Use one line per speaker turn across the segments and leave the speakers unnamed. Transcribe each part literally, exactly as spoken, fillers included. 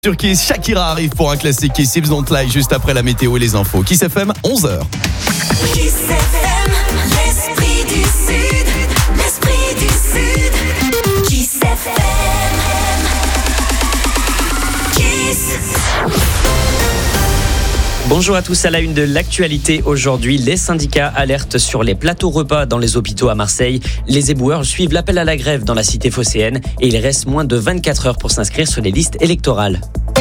Sur Kiss, Shakira arrive pour un classique Kiss Hips Don't Lie juste après la météo et les infos. Kiss F M, onze heures.
Kiss F M, l'esprit du Sud, l'esprit du Sud. Kiss F M, Kiss.
Bonjour à tous, à la une de l'actualité aujourd'hui, les syndicats alertent sur les plateaux repas dans les hôpitaux à Marseille. Les éboueurs suivent l'appel à la grève dans la cité phocéenne et il reste moins de vingt-quatre heures pour s'inscrire sur les listes électorales.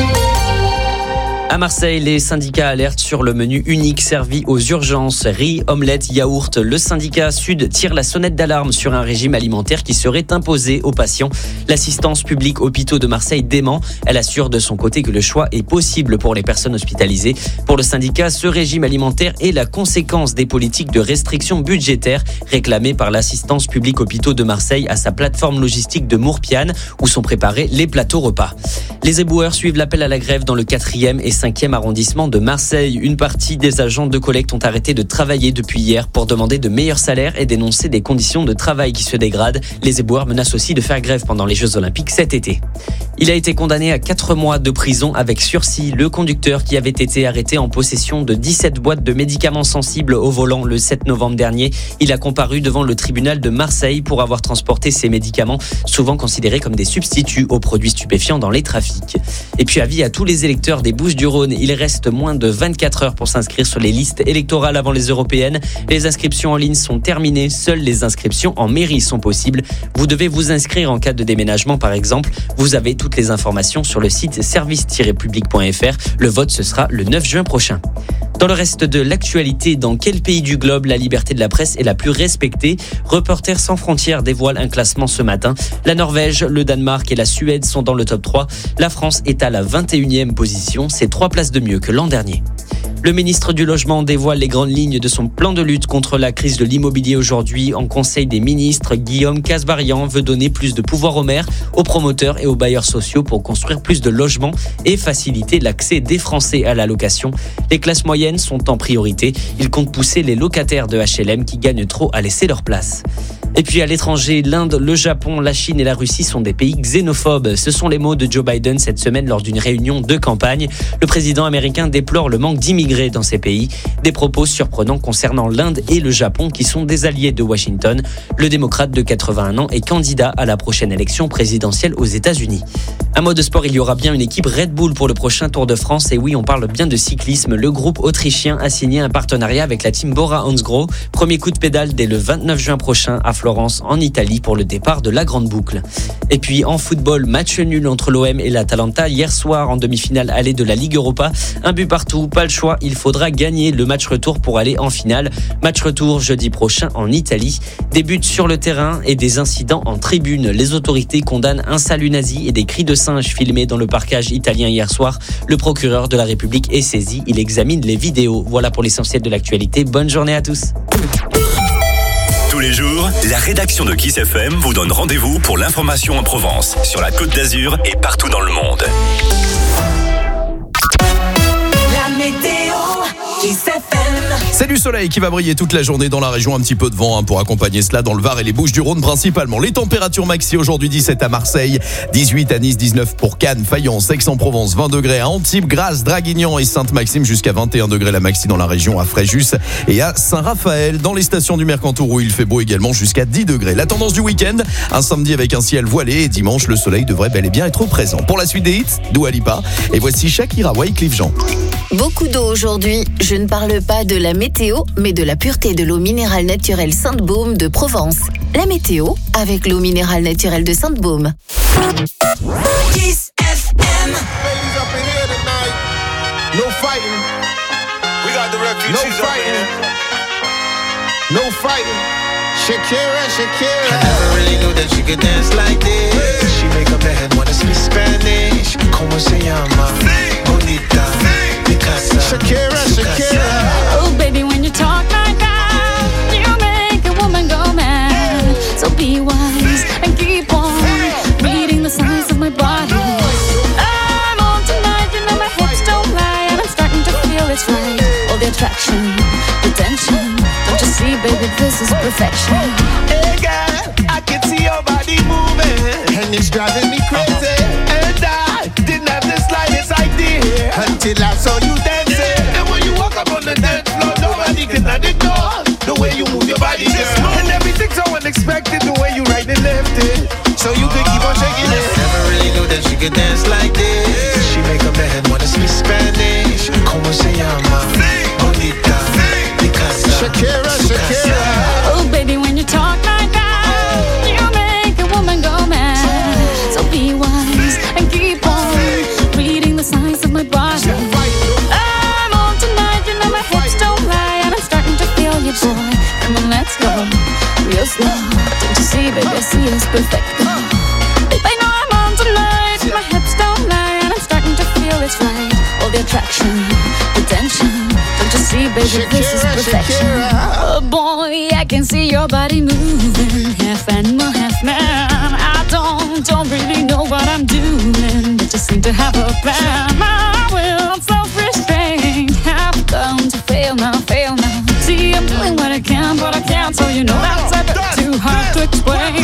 À Marseille, les syndicats alertent sur le menu unique servi aux urgences. Riz, omelette, yaourt. Le syndicat Sud tire la sonnette d'alarme sur un régime alimentaire qui serait imposé aux patients. L'assistance publique hôpitaux de Marseille dément. Elle assure de son côté que le choix est possible pour les personnes hospitalisées. Pour le syndicat, ce régime alimentaire est la conséquence des politiques de restriction budgétaire réclamées par l'assistance publique hôpitaux de Marseille à sa plateforme logistique de Mourpiane où sont préparés les plateaux repas. Les éboueurs suivent l'appel à la grève dans le quatrième et cinquième arrondissement de Marseille. Une partie des agents de collecte ont arrêté de travailler depuis hier pour demander de meilleurs salaires et dénoncer des conditions de travail qui se dégradent. Les éboueurs menacent aussi de faire grève pendant les Jeux Olympiques cet été. Il a été condamné à quatre mois de prison avec sursis. Le conducteur qui avait été arrêté en possession de dix-sept boîtes de médicaments sensibles au volant le sept novembre dernier. Il a comparu devant le tribunal de Marseille pour avoir transporté ces médicaments, souvent considérés comme des substituts aux produits stupéfiants dans les trafics. Et puis avis à tous les électeurs des Bouches-du-Rhône, il reste moins de vingt-quatre heures pour s'inscrire sur les listes électorales avant les européennes. Les inscriptions en ligne sont terminées, seules les inscriptions en mairie sont possibles. Vous devez vous inscrire en cas de déménagement par exemple. Vous avez toutes les informations sur le site service tiret public point f r. Le vote ce sera le neuf juin prochain. Dans le reste de l'actualité, dans quel pays du globe la liberté de la presse est la plus respectée? Reporters sans frontières dévoile un classement ce matin. La Norvège, le Danemark et la Suède sont dans le top trois. La France est à la vingt et unième position, c'est trois places de mieux que l'an dernier. Le ministre du Logement dévoile les grandes lignes de son plan de lutte contre la crise de l'immobilier aujourd'hui. En Conseil des ministres, Guillaume Kasbarian veut donner plus de pouvoir aux maires, aux promoteurs et aux bailleurs sociaux pour construire plus de logements et faciliter l'accès des Français à la location. Les classes moyennes sont en priorité. Il compte pousser les locataires de H L M qui gagnent trop à laisser leur place. Et puis à l'étranger, l'Inde, le Japon, la Chine et la Russie sont des pays xénophobes. Ce sont les mots de Joe Biden cette semaine lors d'une réunion de campagne. Le président américain déplore le manque d'immigrés dans ces pays. Des propos surprenants concernant l'Inde et le Japon qui sont des alliés de Washington. Le démocrate de quatre-vingt-un ans est candidat à la prochaine élection présidentielle aux États-Unis. Un mot de sport, il y aura bien une équipe Red Bull pour le prochain Tour de France. Et oui, on parle bien de cyclisme. Le groupe autrichien a signé un partenariat avec la team Bora-Hansgrohe. Premier coup de pédale dès le vingt-neuf juin prochain à Florence, en Italie, pour le départ de la Grande Boucle. Et puis en football, match nul entre l'O M et l'Atalanta hier soir en demi-finale allée de la Ligue Europa. Un but partout, pas le choix, il faudra gagner le match retour pour aller en finale. Match retour jeudi prochain en Italie. Des buts sur le terrain et des incidents en tribune. Les autorités condamnent un salut nazi et des cris de singe filmés dans le parcage italien hier soir. Le procureur de la République est saisi, il examine les vidéos. Voilà pour l'essentiel de l'actualité. Bonne journée à tous.
Tous les jours, la rédaction de Kiss F M vous donne rendez-vous pour l'information en Provence, sur la Côte d'Azur et partout dans le monde.
La météo, Kiss F M.
C'est du soleil qui va briller toute la journée dans la région, un petit peu de vent hein, pour accompagner cela dans le Var et les Bouches-du-Rhône principalement. Les températures maxi aujourd'hui dix-sept à Marseille, dix-huit à Nice, dix-neuf pour Cannes, Fayence, Aix-en-Provence, vingt degrés à Antibes, Grasse, Draguignan et Sainte-Maxime, jusqu'à vingt et un degrés la maxi dans la région à Fréjus et à Saint-Raphaël. Dans les stations du Mercantour où il fait beau également jusqu'à dix degrés. La tendance du week-end, un samedi avec un ciel voilé et dimanche le soleil devrait bel et bien être présent. Pour la suite des hits, Dua Lipa et voici Shakira, Wyclef Jean.
Beaucoup d'eau aujourd'hui. Je ne parle pas de la météo, mais de la pureté de l'eau minérale naturelle Sainte-Baume de Provence. La météo avec l'eau minérale naturelle de Sainte-Baume.
Kiss F M.
Ladies up in here tonight. No fighting.
We got the refugees
No
up in
fighting.
here.
No fighting. Shakira, Shakira.
I never really knew that she could dance like this. She make a man wanna speak Spanish. Como se llama? Bonita. Picasa.
Shakira, Shakira.
Oh, baby, when you talk like that, you make a woman go mad. So be wise and keep on reading the signs of my body. I'm on tonight, you know my hips don't lie, and I'm starting to feel it's right. All the attraction, the tension. Don't you see, baby, this is perfection.
Hey girl, I can see your body moving,
And it's driving me crazy.
and I didn't have the slightest
till I saw you dancing. And when you walk up on the dance floor, nobody can ignore the way you move your body, girl. And everything's so unexpected, the way you right and left it. So you could keep on shaking it.
Never really knew that she could dance like this. She make a man wanna speak Spanish. Como se llama? Bonita. Picasa.
Shakira, Shakira.
Oh, baby, when you talk like that, you make a woman go mad. So be wise and keep on reading the signs of my body. I'm on tonight, you know my hips don't lie, and I'm starting to feel you, boy. Come on, let's go real slow. Don't you see, baby, I see it's perfect. Babe, I know I'm on tonight, my hips don't lie, and I'm starting to feel it's right. All the attraction, the tension. Don't you see, baby, this is perfection. Oh boy, I can see your body moving, half animal, half man. I don't, don't really know what I'm doing, but just seem to have a plan. My will, I'm self-restrained, have come to fail now, fail now. See, I'm doing what I can, but I can't, so you know that's a bit too hard to explain.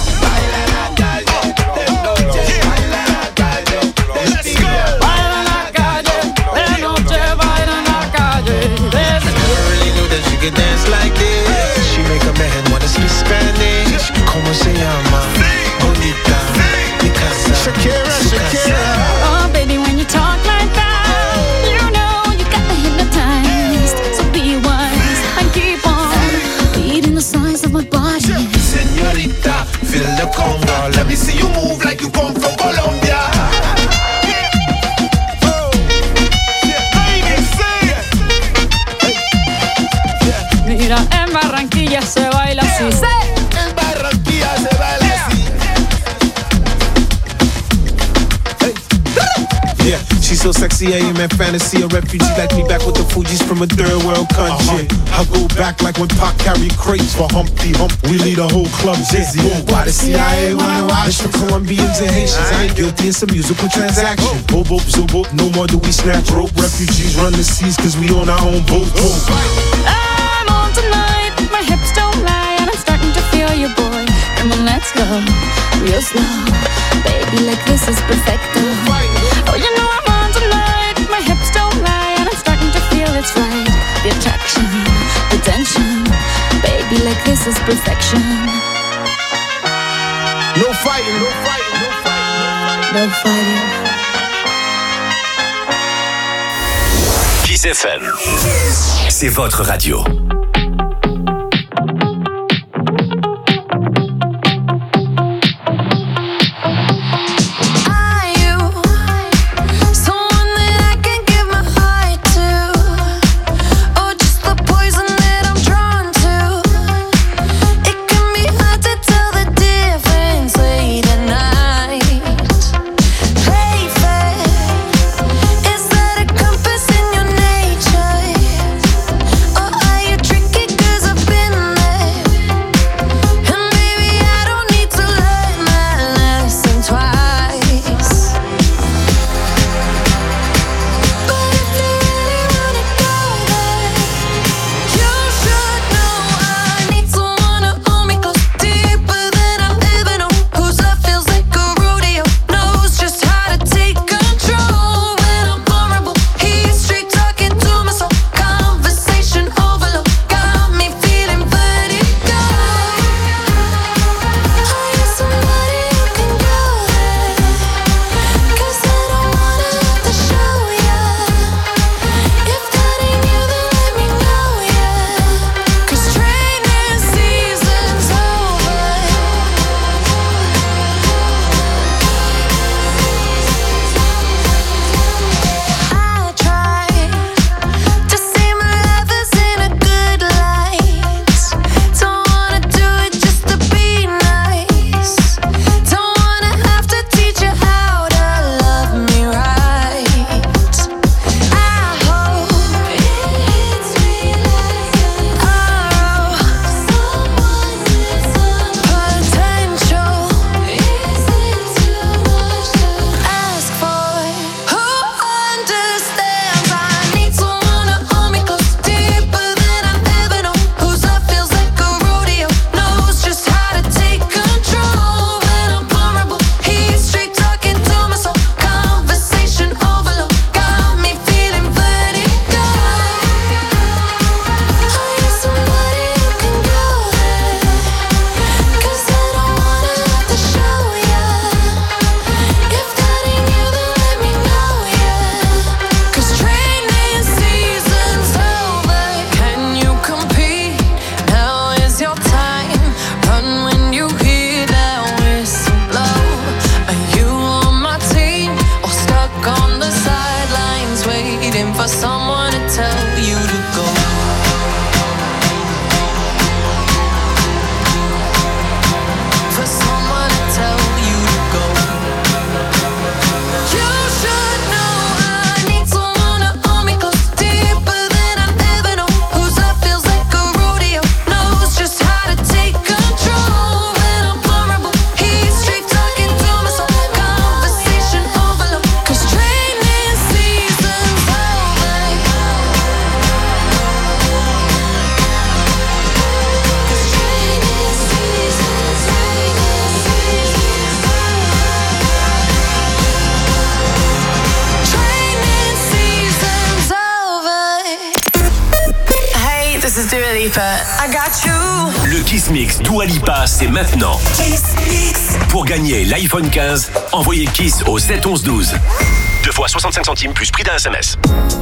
Can dance like this. She make a man wanna speak Spanish. Como se llama? Bonita. Picasa.
Shakira, Shakira.
Oh, baby, when you talk like that, you know you got me hypnotized. So be wise and keep on reading the signs of my body.
Señorita, feel the conga. Let me see you move like you come from Colombia.
Mira, en Barranquilla se baila así.
En Barranquilla se baila así.
Yeah, she's so sexy, I am in fantasy. A refugee like me back with the Fugees from a third world country. Uh-huh. I go back like when Pac carried crates for Humpty Hump. We lead a whole club dizzy. Why the C I A wanna watch the Colombians and Haitians? I ain't guilty, it's a musical transaction. Boop, boop, zoop, boop, no more do we snatch rope. Refugees run the seas cause we on our own boat.
I'm on tonight, my hips don't lie, and I'm starting to feel you, boy. Come on, let's go real slow. Baby, like this is perfecto. Oh, you know I'm on tonight, my hips don't lie, and I'm starting to feel it's right. The attraction, the tension. Baby, like this is perfection.
No fighting, no fighting, no fighting.
No fighting.
Kiss F M, c'est votre radio.
Is that a compass in your nature? Or are you
this is Dua Lipa. I got you.
Le Kiss Mix Dua Lipa, c'est maintenant.
Kiss Mix.
Pour gagner l'iPhone quinze, envoyez Kiss au sept onze douze. Deux fois soixante-cinq centimes plus prix d'un S M S.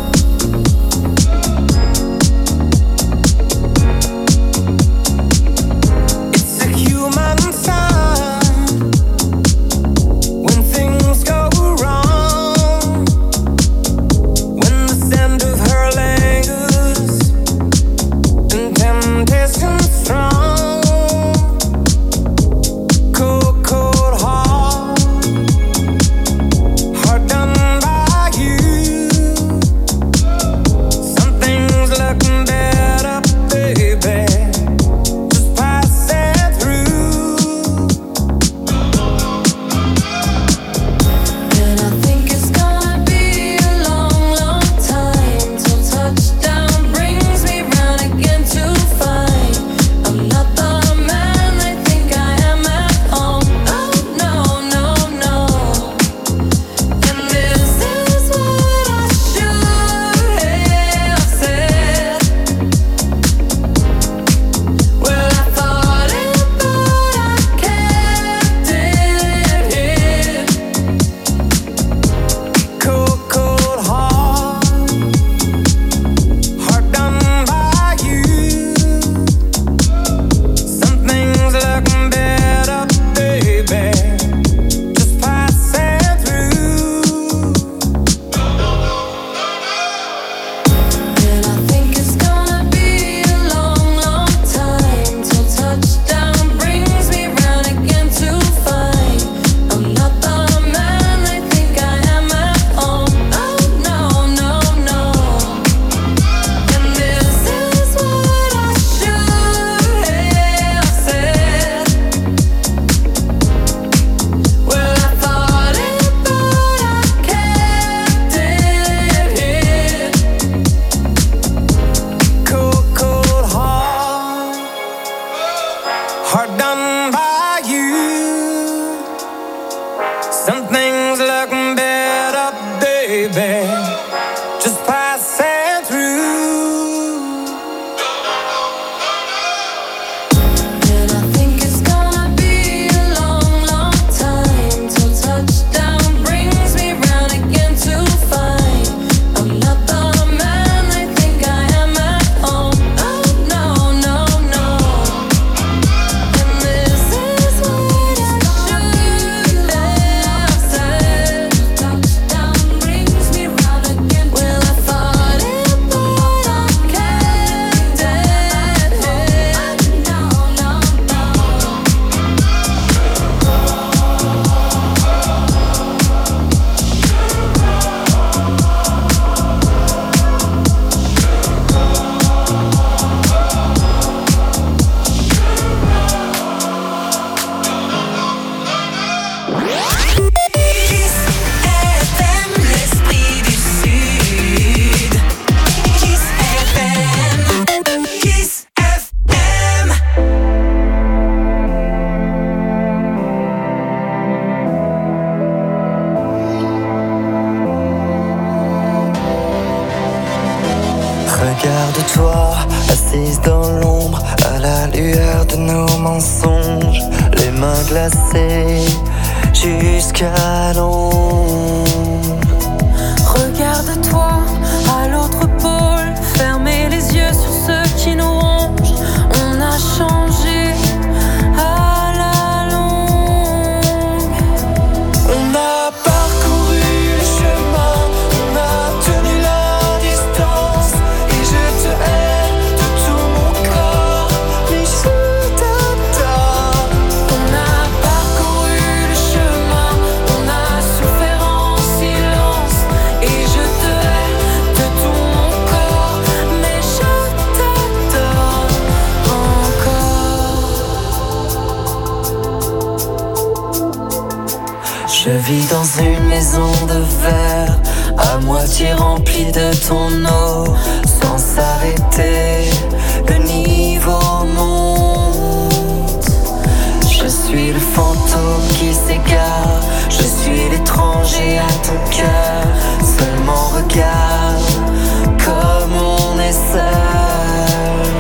Regarde-toi, assise dans l'ombre, à la lueur de nos mensonges, les mains glacées jusqu'à l'ombre.
Regarde-toi, à l'autre pôle, fermez les yeux sur ceux qui nous rongent. On a changé à la longue.
On a parcouru le chemin, on a tenu la distance, et je te hais de tout mon corps, mais je t'adore.
On a parcouru le chemin, on a souffert en silence, et je te hais de tout mon corps, mais je t'adore encore.
Je vis dans une maison de verre, à moitié remplie de ton eau, sans s'arrêter, le niveau monte. Je suis le fantôme qui s'égare, je suis l'étranger à ton cœur. Seulement regarde comme on est seul.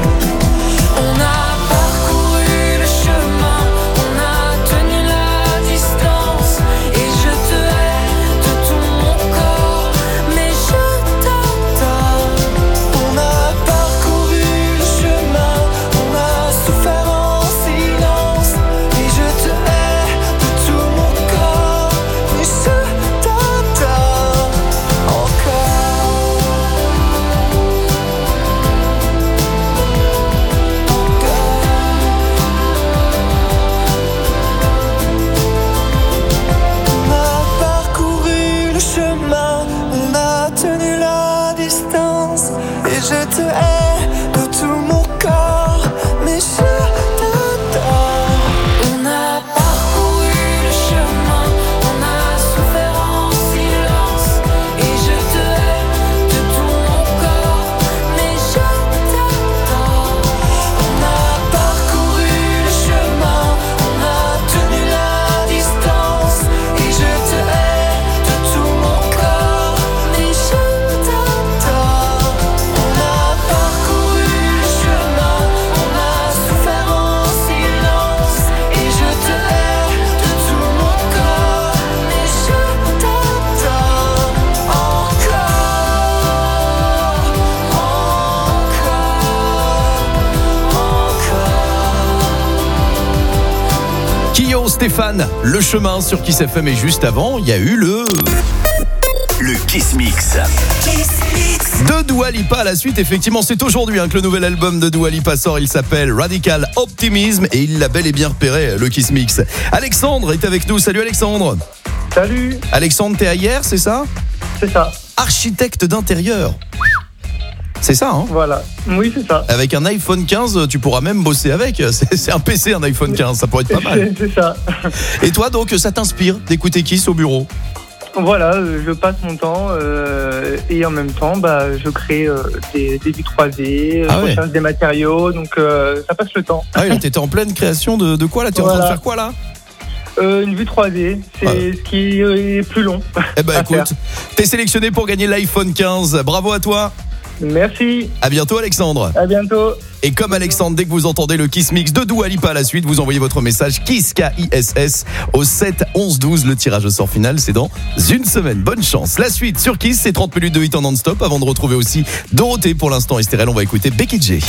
Lolo, Stéphane, Le Chemin sur Kiss F M. Et juste avant, il y a eu le...
Le Kiss Mix.
Kiss Mix.
De Dua Lipa à la suite. Effectivement, c'est aujourd'hui hein, que le nouvel album de Dua Lipa sort. Il s'appelle Radical Optimism et il l'a bel et bien repéré, le Kiss Mix. Alexandre est avec nous. Salut Alexandre.
Salut.
Alexandre, t'es à hier, c'est ça?
C'est ça.
Architecte d'intérieur. C'est ça, hein?
Voilà. Oui, c'est ça.
Avec un iPhone quinze, tu pourras même bosser avec. C'est, c'est un P C, un iPhone quinze. Ça pourrait être pas mal.
C'est, c'est ça.
Et toi, donc, ça t'inspire d'écouter Kiss au bureau?
Voilà, euh, je passe mon temps euh, et en même temps, bah, je crée euh, des, des vues trois D,
Ah
je
ouais.
recherche des matériaux, donc euh, ça passe le temps.
Ah oui, là, t'étais en pleine création de, de quoi là? T'es en train de
Voilà.
faire quoi là?
Euh, une vue trois D, c'est
Ouais.
ce qui est plus long.
Eh ben
à
écoute,
faire.
t'es sélectionné pour gagner l'iPhone quinze. Bravo à toi.
Merci,
À bientôt Alexandre.
à bientôt.
Et comme Alexandre, dès que vous entendez le Kiss Mix de Dua Lipa à la suite, vous envoyez votre message Kiss K I S S au sept onze douze. Le tirage au sort final, c'est dans une semaine. Bonne chance. La suite sur Kiss, c'est trente minutes de hit en non-stop avant de retrouver aussi Dorothée. Pour l'instant, Estérel, on va écouter Becky G.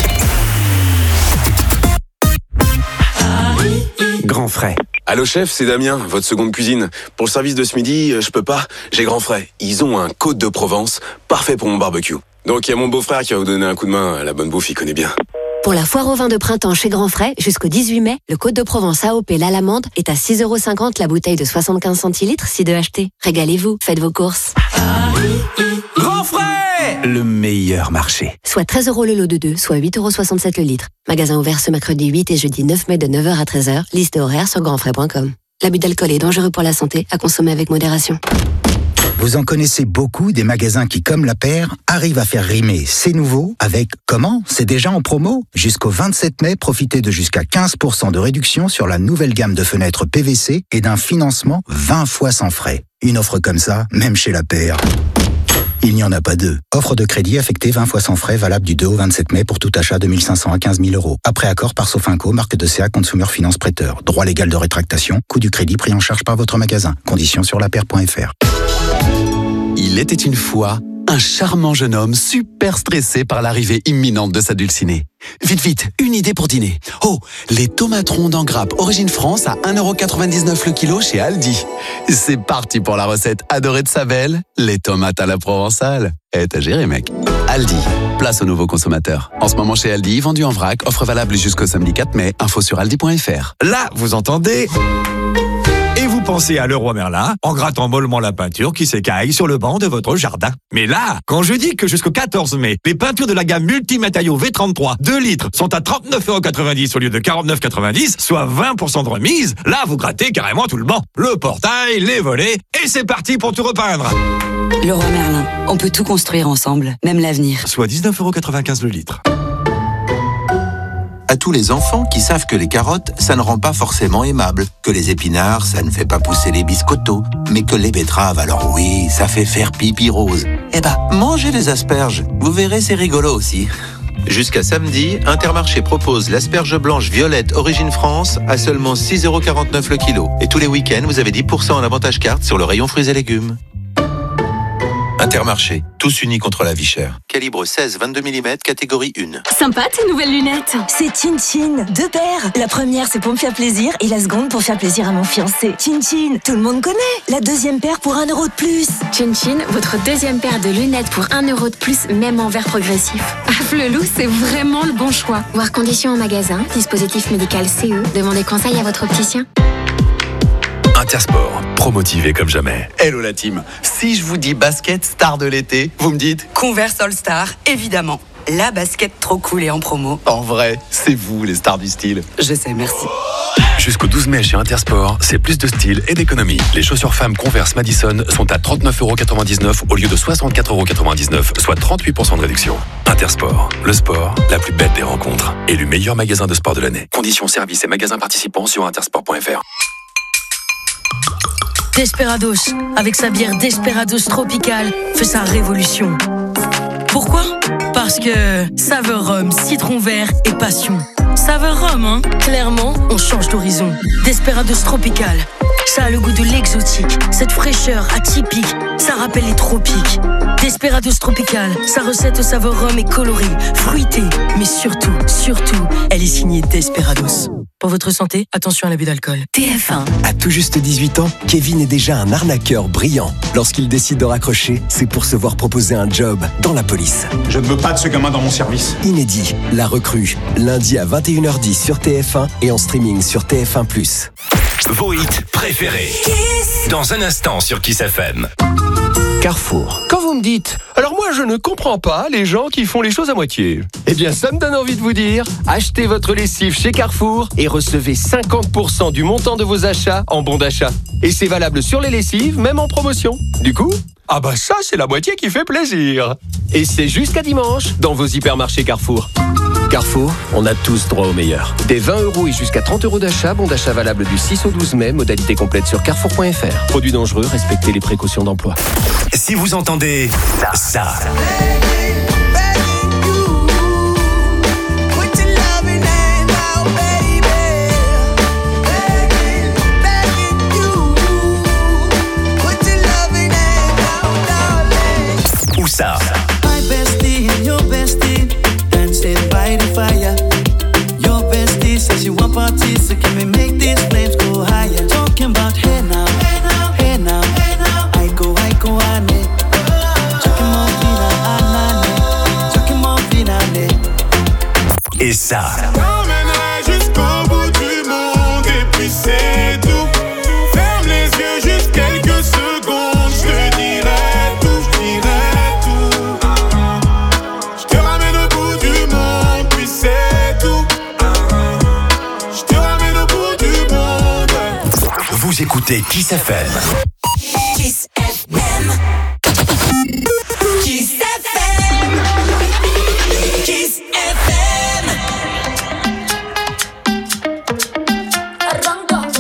Grand frais. Allô chef, c'est Damien, votre seconde cuisine. Pour le service de ce midi, euh, je peux pas. J'ai Grand frais. Ils ont un Côte de Provence, parfait pour mon barbecue. Donc il y a mon beau-frère qui va vous donner un coup de main. La bonne bouffe, il connaît bien.
Pour la foire au vin de printemps chez Grand Frais, jusqu'au dix-huit mai, le Côte de Provence A O P L'Alamande est à six euros cinquante la bouteille de soixante-quinze centilitres, si de acheter. Régalez-vous, faites vos courses.
Grand frais, le meilleur marché.
Soit treize euros le lot de deux, soit huit euros soixante-sept le litre. Magasin ouvert ce mercredi huit et jeudi neuf mai de neuf heures à treize heures. Liste et horaire sur grandfrais point com. L'abus d'alcool est dangereux pour la santé, à consommer avec modération.
Vous en connaissez beaucoup des magasins qui, comme la paire, arrivent à faire rimer c'est nouveau avec comment? C'est déjà en promo? Jusqu'au vingt-sept mai, profitez de jusqu'à quinze pour cent de réduction sur la nouvelle gamme de fenêtres P V C et d'un financement vingt fois sans frais. Une offre comme ça, même chez la paire, il n'y en a pas deux. Offre de crédit affectée vingt fois sans frais, valable du deux au vingt-sept mai pour tout achat de mille cinq cents à quinze mille euros. Après accord par Sofinco, marque de C A Consumer Finance Prêteur. Droit légal de rétractation, coût du crédit pris en charge par votre magasin. Conditions sur la paire point f r.
Il était une fois un charmant jeune homme super stressé par l'arrivée imminente de sa dulcinée. Vite, vite, une idée pour dîner. Oh, les tomates rondes en grappe Origine France à un euro quatre-vingt-dix-neuf le kilo chez Aldi. C'est parti pour la recette adorée de sa belle, les tomates à la provençale. Eh, t'as géré, mec. Aldi, place aux nouveaux consommateurs. En ce moment chez Aldi, vendu en vrac, offre valable jusqu'au samedi quatre mai. Info sur aldi point f r.
Là, vous entendez? Et vous pensez à Leroy Merlin en grattant mollement la peinture qui s'écaille sur le banc de votre jardin. Mais là, quand je dis que jusqu'au quatorze mai, les peintures de la gamme multimatériaux V trente-trois deux litres sont à trente-neuf euros quatre-vingt-dix au lieu de quarante-neuf euros quatre-vingt-dix, soit vingt pour cent de remise, là vous grattez carrément tout le banc. Le portail, les volets, et c'est parti pour tout repeindre.
Leroy Merlin, on peut tout construire ensemble, même l'avenir.
Soit dix-neuf euros quatre-vingt-quinze le litre.
À tous les enfants qui savent que les carottes, ça ne rend pas forcément aimable, que les épinards, ça ne fait pas pousser les biscottos, mais que les betteraves, alors oui, ça fait faire pipi rose. Eh ben, mangez les asperges, vous verrez, c'est rigolo aussi.
Jusqu'à samedi, Intermarché propose l'asperge blanche violette Origine France à seulement six euros quarante-neuf le kilo. Et tous les week-ends, vous avez dix pour cent en avantage carte sur le rayon fruits et légumes. Intermarché, tous unis contre la vie chère. Calibre seize vingt-deux millimètres, catégorie un.
Sympa tes nouvelles lunettes. C'est Chin Chin, deux paires. La première c'est pour me faire plaisir et la seconde pour faire plaisir à mon fiancé. Chin Chin, tout le monde connaît. La deuxième paire pour un euro de plus.
Chin Chin, votre deuxième paire de lunettes pour un euro de plus, même en verre progressif. Ah, Flelou, c'est vraiment le bon choix. Voir conditions en magasin, dispositif médical C E. Demandez conseil à votre opticien.
Intersport, promotivé comme jamais.
Hello la team. Si je vous dis basket star de l'été, vous me dites
Converse All Star, évidemment. La basket trop cool et en promo.
en vrai, c'est vous les stars du style.
Je sais, merci.
Jusqu'au douze mai chez Intersport, c'est plus de style et d'économie. Les chaussures femmes Converse Madison sont à trente-neuf euros quatre-vingt-dix-neuf au lieu de soixante-quatre euros quatre-vingt-dix-neuf, soit trente-huit pour cent de réduction. Intersport, le sport, la plus belle des rencontres. Élu meilleur magasin de sport de l'année. Conditions, services et magasins participants sur intersport point f r.
Desperados, avec sa bière Desperados Tropical, fait sa révolution. Pourquoi? Parce que saveur rhum, citron vert et passion. Saveur rhum, hein? Clairement, on change d'horizon. Desperados Tropical, Ça a le goût de l'exotique. Cette fraîcheur atypique, ça rappelle les tropiques. Desperados Tropical, sa recette au saveur rhum est colorée, fruitée, mais surtout, surtout, elle est signée Desperados. Pour votre santé, attention à l'abus d'alcool.
T F un. À tout juste dix-huit ans, Kevin est déjà un arnaqueur brillant. Lorsqu'il décide de raccrocher, c'est pour se voir proposer un job dans la police.
Je ne veux pas de ce gamin dans mon service.
Inédit, La Recrue, lundi à vingt et une heures dix sur T F un et en streaming sur T F un plus.
Vos hits préférés. Kiss. Dans un instant sur Kiss F M.
Carrefour.
Quand vous me dites, alors moi je ne comprends pas les gens qui font les choses à moitié. Eh bien ça me donne envie de vous dire, achetez votre lessive chez Carrefour et recevez cinquante pour cent du montant de vos achats en bon d'achat. Et c'est valable sur les lessives, même en promotion. Du coup, ah bah ça c'est la moitié qui fait plaisir. Et c'est jusqu'à dimanche dans vos hypermarchés Carrefour. Carrefour, on a tous droit au meilleur. Des vingt euros et jusqu'à trente euros d'achat, bon d'achat valable du six au douze mai, modalité complète sur carrefour point f r. Produits dangereux, respectez les précautions d'emploi.
Si vous entendez ça, ou ça,
by the fire, your bestie says you want parties, so can we make these flames go higher? Talking about hey now, hey now, hey now, hey now. I go, I go, I need. Talking more fina, I need. Talking more fina, I need.
Et ça.
Emmène-la jusqu'au bout du monde et puis c'est tout. Ferme les yeux juste quelques secondes, je te dirai tout, je dirai tout. Je te ramène au bout du monde, puis c'est tout. Je te ramène au bout du monde.
Vous écoutez Kiss F M.
Kiss F M. Kiss F M. Kiss F M.
Arranca.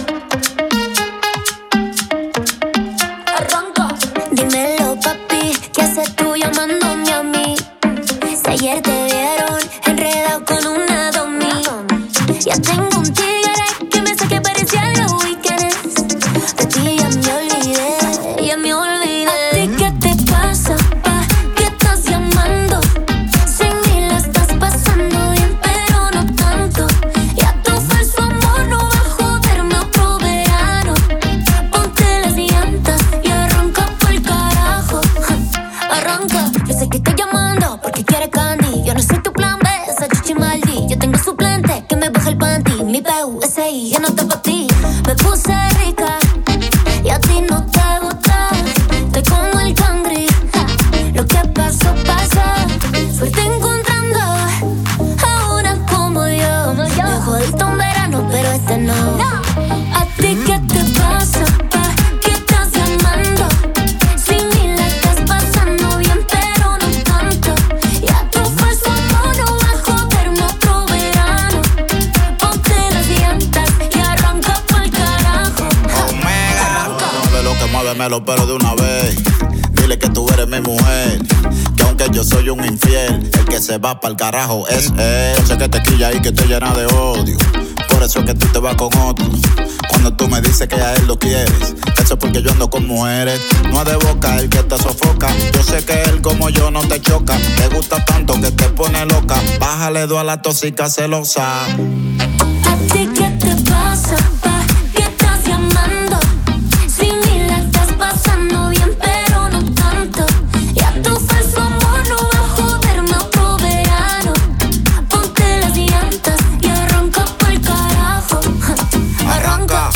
Arranca. Dímelo, papi, ¿qué haces tú llamándome a mí? Si ayer te vieron enredado con una domi. Ya tengo un tigre que me saque parecía los weekends. De ti ya me olvidé, ya me olvidé. ¿A ti qué te pasa, pa? ¿Qué estás llamando? Sin mí la estás pasando bien, pero no tanto. Ya tu falso amor no va a joderme otro verano. Ponte las llantas y arranca pa'l carajo. Arranca, yo sé que estoy llamando porque quieres candy. Yo no soy tu plan B, esa chichi maldi. Yo tengo suplente que me baja el panty. Mi P U S I, ya no está pa' ti. Me puse rica y a ti no te gusta. Estoy como el cangri, ja. Lo que pasó, pasó. Suerte encontrando a una como yo. Me jodiste un verano, pero este no. ¿A ti qué te pasa, pa? ¿Qué estás llamando? Sin mí la estás pasando bien, pero no tanto. Ya tu falso amor no va a joderme otro verano. Ponte las llantas y arranca pa'l carajo.
De lo que muéveme los pelos de una vez. Dile que tú eres mi mujer. Que aunque yo soy un infiel, el que se va pa'l carajo es él. Yo sé que te quilla y que te llena de odio. Por eso es que tú te vas con otro. Cuando tú me dices que a él lo quieres, eso es porque yo ando con mujeres. No es de boca el que te sofoca. Yo sé que él como yo no te choca. Te gusta tanto que te pone loca. Bájale dos a la tóxica celosa.
¿A ti qué te pasa, pa? ¿Qué estás llamando? Sin mí la estás pasando bien, pero no tanto. Ya tu falso amor no va a joderme otro verano. Ponte las llantas y arranca pa'l carajo. Arranca.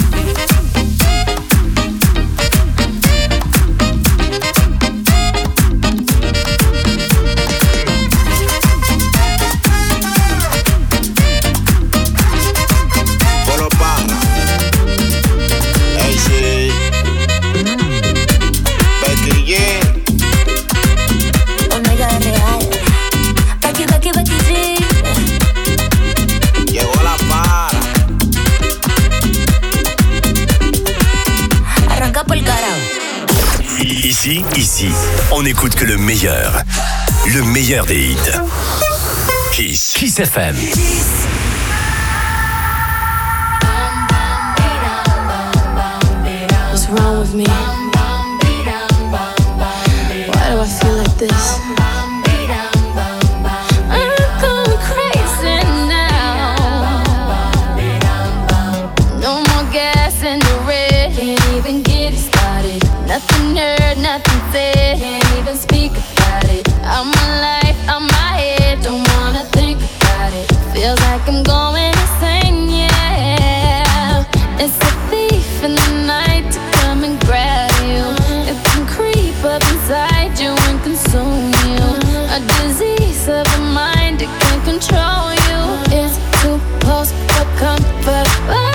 Polo Parra. Ey, sí. Becky G.
Omega es real. Becky, Becky, Becky, sí.
Llegó la para.
Arranca pa'l carajo.
Ici, ici, on n'écoute que le meilleur. Le meilleur des hits. Kiss. Kiss F M.
with me? Why do I feel like this?
Nothing heard, nothing said, can't even speak about it. I'm alive, I'm my head, don't wanna think about it. Feels like I'm going insane, yeah. It's a thief in the night to come and grab you. It can creep up inside you and consume you. A disease of the mind, it can control you. It's too close for comfort.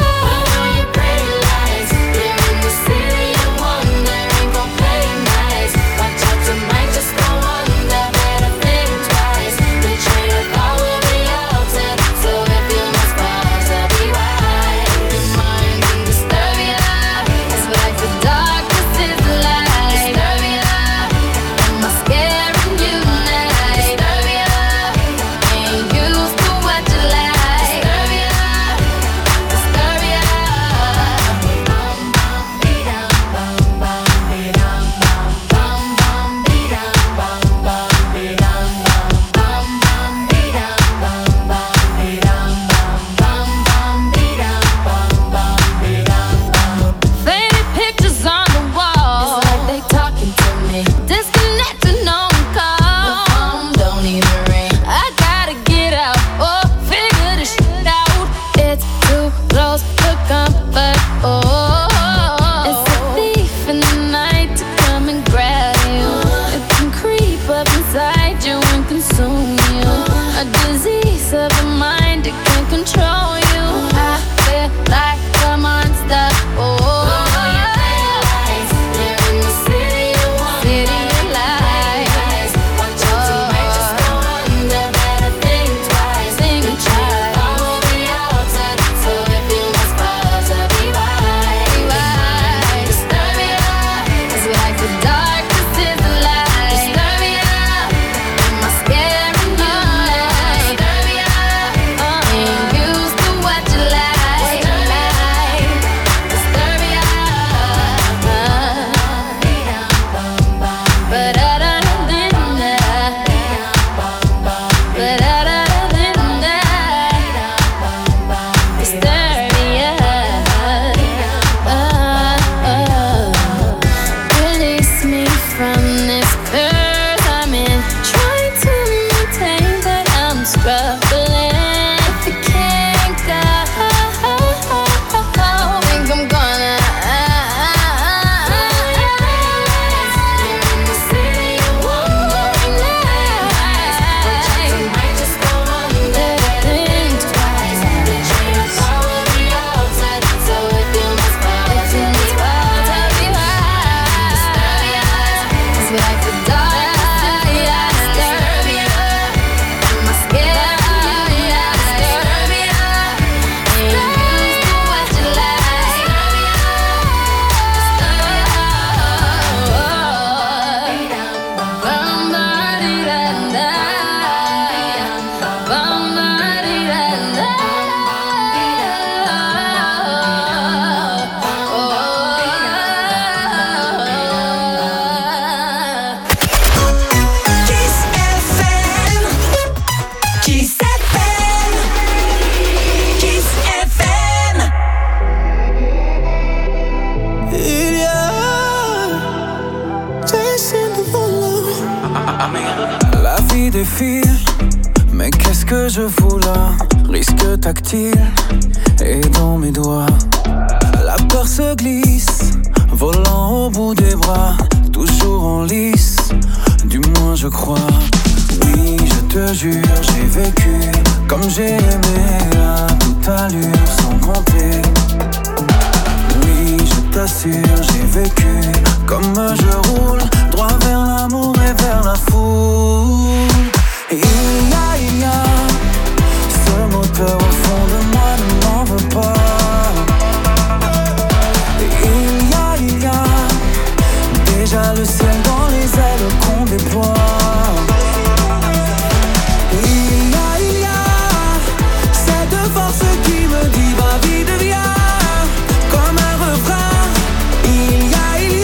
Mais qu'est-ce que je fous là? Risque tactile et dans mes doigts. La peur se glisse, volant au bout des bras. Toujours en lice, du moins je crois. Oui, je te jure, j'ai vécu comme j'ai aimé à toute allure sans compter. Oui, je t'assure, j'ai vécu comme je roule droit vers l'amour et vers la foule. Et il y a, il y a ce moteur au fond de moi, ne m'en veux pas. Et il y a, il y a déjà le ciel dans les ailes qu'on déploie. Et il y a, il y a cette force qui me dit va vite viens, comme un refrain. Il y a, il y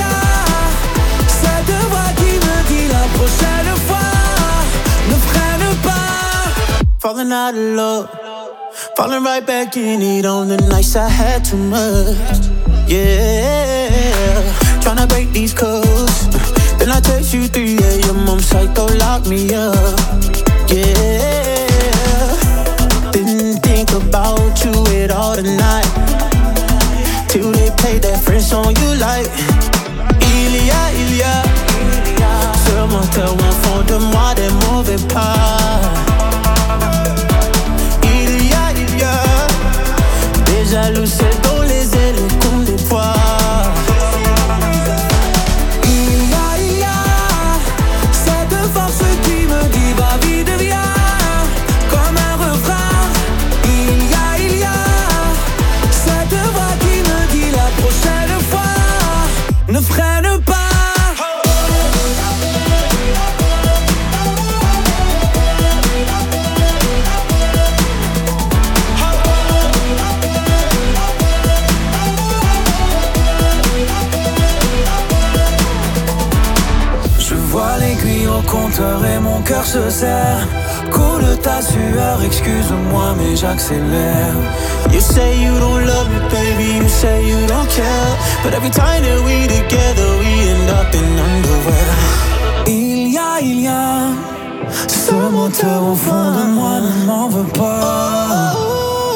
falling out of love, falling right back in it on the nights I had too much. Yeah, tryna break these codes. Then I text you three a.m. I'm psycho, lock me up. Yeah, didn't think about you at all tonight, till they played that French song you like. Il y a, il y a ce menteur au fond de moi des mauvais pas. Il y a, il y a des jaloux, c'est dans les ailes comme des poids. Il y a, il y a cette force qui me dit va vite, viens, comme un refrain. Il y a, il y a cette voix qui me dit la prochaine fois ne freine pas. Au compteur et mon cœur se serre. Coule ta sueur, excuse-moi mais j'accélère. You say you don't love me baby, you say you don't care, but every time that we together we end up in underwear. Il y a, il y a ce moteur au fond de moi, ne m'en veux pas. Oh.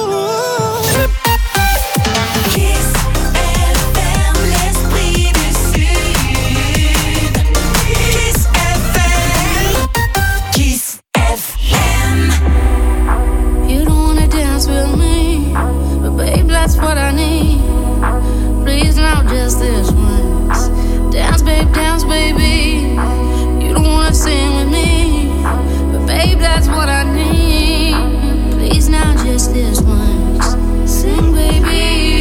That's what I need. Please now just this once. Dance, babe, dance, baby. You don't wanna sing with me, but babe, that's what I need. Please now just this once. Sing, baby.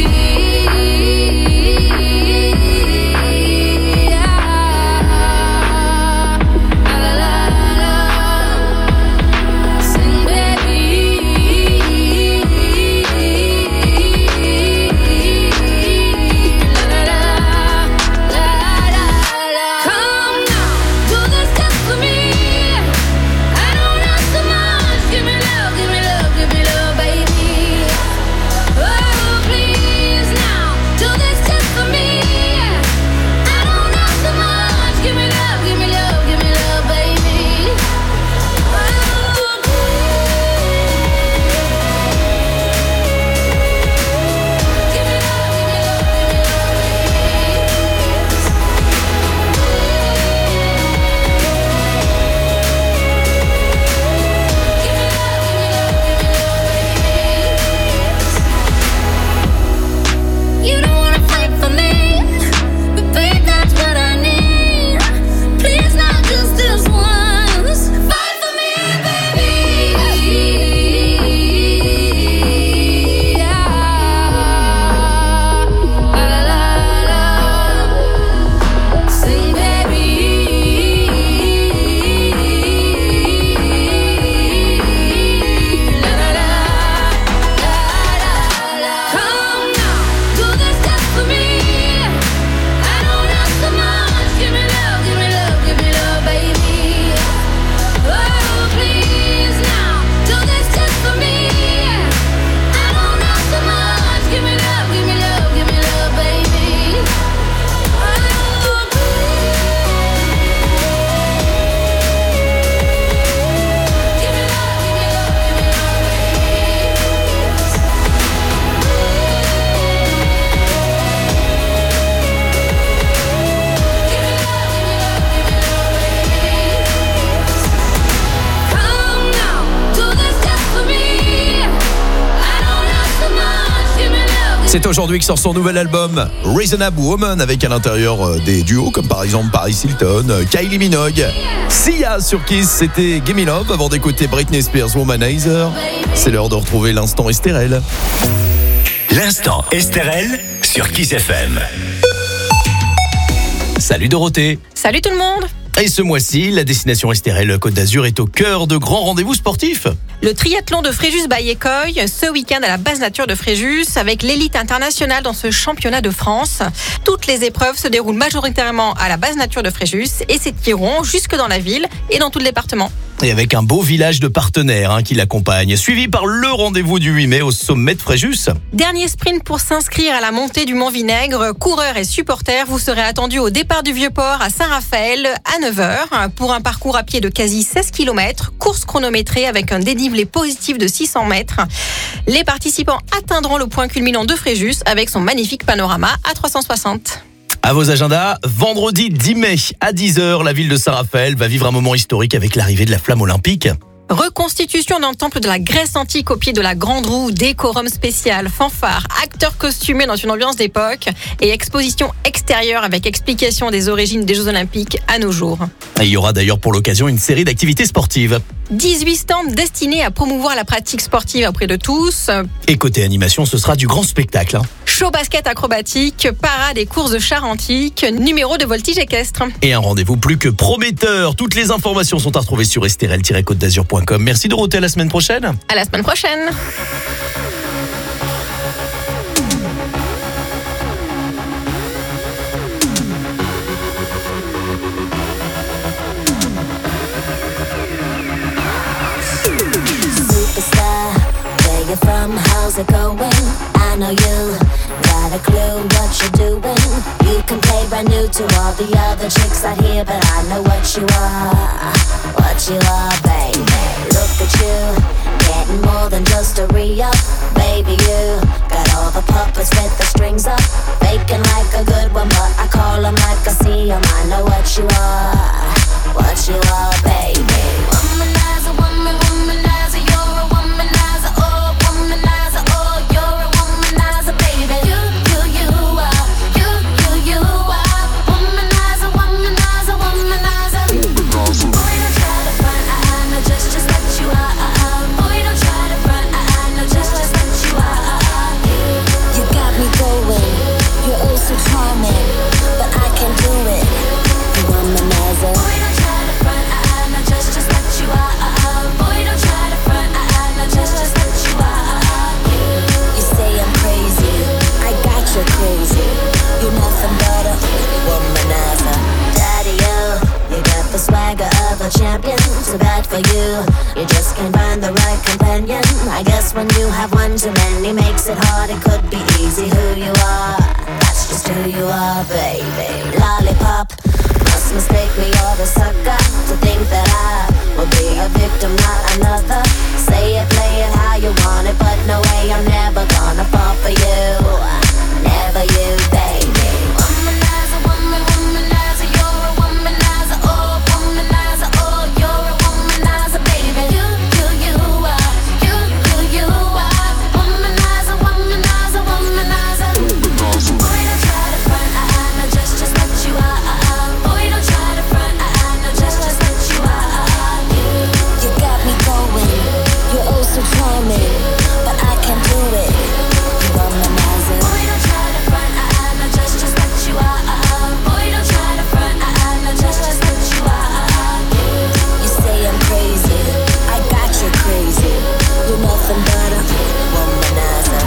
C'est aujourd'hui que sort son nouvel album Reasonable Woman, avec à l'intérieur des duos comme par exemple Paris Hilton, Kylie Minogue, Sia sur Kiss. C'était Gimme Love avant d'écouter Britney Spears Womanizer. C'est l'heure de retrouver l'instant Estérel.
L'instant Estérel sur Kiss F M.
Salut Dorothée.
Salut tout le monde.
Et ce mois-ci, la destination Estérel Côte d'Azur est au cœur de grands rendez-vous sportifs.
Le triathlon de Fréjus-Baillecoy, ce week-end à la base nature de Fréjus, avec l'élite internationale dans ce championnat de France. Toutes les épreuves se déroulent majoritairement à la base nature de Fréjus et s'étireront jusque dans la ville et dans tout le département.
Et avec un beau village de partenaires hein, qui l'accompagnent. Suivi par le rendez-vous du huit mai au sommet de Fréjus.
Dernier sprint pour s'inscrire à la montée du Mont Vinaigre. Coureurs et supporters, vous serez attendus au départ du Vieux-Port à Saint-Raphaël à neuf heures pour un parcours à pied de quasi seize kilomètres. Course chronométrée avec un dénivelé positif de six cents mètres. Les participants atteindront le point culminant de Fréjus avec son magnifique panorama à trois cent soixante.
À vos agendas, vendredi dix mai à dix heures, la ville de Saint-Raphaël va vivre un moment historique avec l'arrivée de la flamme olympique.
Reconstitution d'un temple de la Grèce antique au pied de la Grande Roue, décorum spécial, fanfare, acteurs costumés dans une ambiance d'époque et exposition extérieure avec explication des origines des Jeux Olympiques à nos jours.
Et il y aura d'ailleurs pour l'occasion une série d'activités sportives.
dix-huit stands destinés à promouvoir la pratique sportive auprès de tous.
Et côté animation, ce sera du grand spectacle. Hein.
Show basket acrobatique, parade et courses de chars antiques, numéro de voltige équestre.
Et un rendez-vous plus que prometteur. Toutes les informations sont à retrouver sur esterel tiret côte d'azur point com. Merci Dorothée, à la semaine prochaine.
À la semaine prochaine.
Superstar, where you from? How's it going? I know you got a clue what you're doing. You can play brand new to all the other chicks out here, but I know what you are, what you are, baby. Look at you, getting more than just a re-up. Baby, you got all the puppets with the strings up, faking like a good one, but I call them like I see them. I know what you are, what you are, baby. Womanizer, woman, womanizer, you're a womanizer, oh, womanizer, oh, you're a womanizer, baby. You, you, you are, you, you, you are, womanizer, womanizer, womanizer. Boy, don't try to front, I, I know just, just what you are. Boy, don't try to front, I, I know just, just what you are. You got me going, you're oh so charming, but I can't do it. You womanizer. Boy, don't try to front, I, I know just, just what you are. Boy, don't try to front, I, I know just, just what you are. You say I'm crazy, I got you crazy. You're nothing but a womanizer. Daddy, you, you got the swagger of a champion. Too bad for you, you just can't find the right companion. I guess when you have one too many makes it hard. It could be easy who you are, that's just who you are, baby. Lollipop, must mistake me or a sucker to think that I will be a victim, not another. Say it, play it how you want it, but no way, I'm never gonna fall for you. Never you, baby. Womanizer, woman, womanizer, you're a womanizer, oh, womanizer, oh, you're a womanizer, baby. You, you, you are, you, you, you are, womanizer, womanizer, womanizer. Boy, don't try to front, I, I know just, just what you are. Boy, don't try to front, I, I know just, just what you are. You got me going, you're oh so charming, but I can't do it. You womanizer. Boy, don't try to front, I, I know just, just what you are. Boy, don't try to front, I, I know just, just what you are. You say I'm crazy, I got you crazy. You're nothing but a womanizer.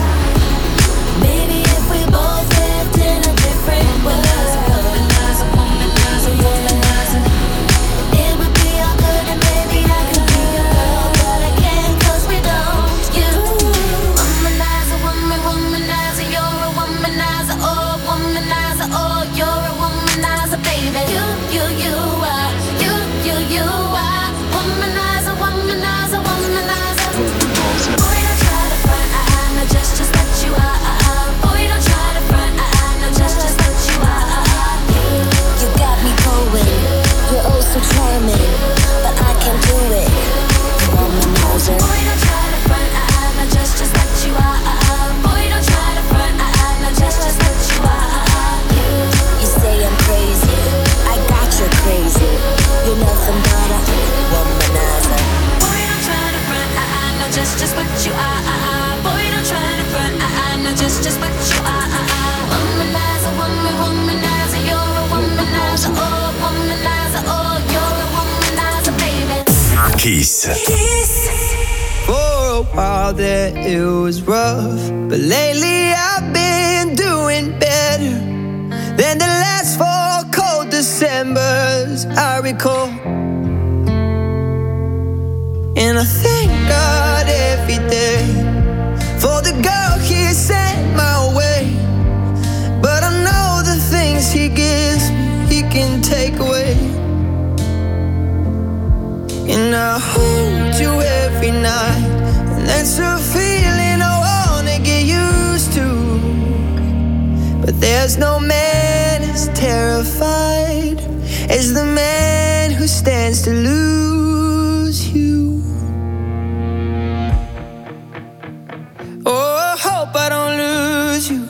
Maybe if we both lived in a different world, womanizer, womanizer, womanizer, it would be all good and maybe I could be your girl, but I can't 'cause we don't. You, womanizer, woman, womanizer, you're a womanizer, oh, womanizer, oh, you're a womanizer, baby. You, you, you are, you, you, you are, womanizer, womanizer, womanizer. Boy, don't try to front, I, I know just, just what you are. Boy, don't try to front, I, I know just, just what you are. You got me going, you're oh so charming, but I can't do it. You womanizer. Boy, don't try to front, I, I know just, just what you are. Boy, don't try to front, I, I know just, just what you are. You say I'm crazy, I got you crazy. You're nothing but a womanizer. Boy, don't try to front, I, I know just, just what you are. Boy, don't try to front, I, I know just, just what you are. Womanizer, woman, womanizer, you're a womanizer, oh, womanizer, oh, you're a womanizer, baby.
Kiss.
For a while there it was rough, but lately I've been doing better than the last four cold Decembers I recall. And I thank God every day for the girl He sent my way. But I know the things He gives me, He can take away. And I hold you every night, and that's a feeling I wanna get used to. But there's no man as terrified as the man who stands to lose you. Oh, I hope I don't lose you.